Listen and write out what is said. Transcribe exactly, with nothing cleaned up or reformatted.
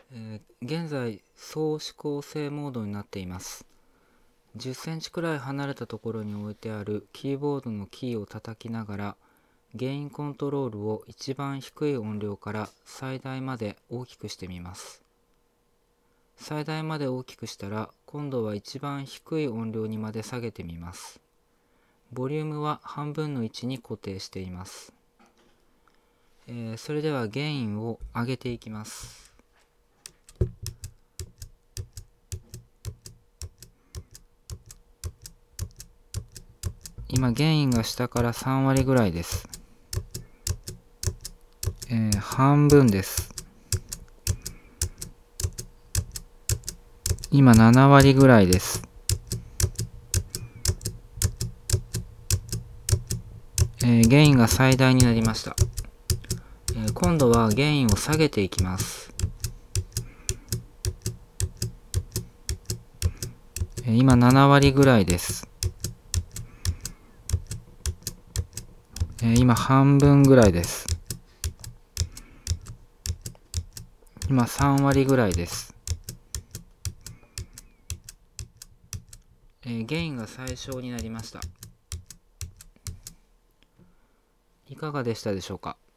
えー現在、総指向性モードになっています。じゅっセンチくらい離れたところに置いてあるキーボードのキーを叩きながら、ゲインコントロールを一番低い音量から最大まで大きくしてみます。最大まで大きくしたら、今度は一番低い音量にまで下げてみます。ボリュームは半分の位置に固定しています。えーそれではゲインを上げていきます。今ゲインが下からさん割ぐらいです。えー半分です。今なな割ぐらいです。えーゲインが最大になりました。えー今度はゲインを下げていきます。えー今なな割ぐらいです。えー今半分ぐらいです。今さん割ぐらいです。えーゲインが最小になりました。いかがでしたでしょうか。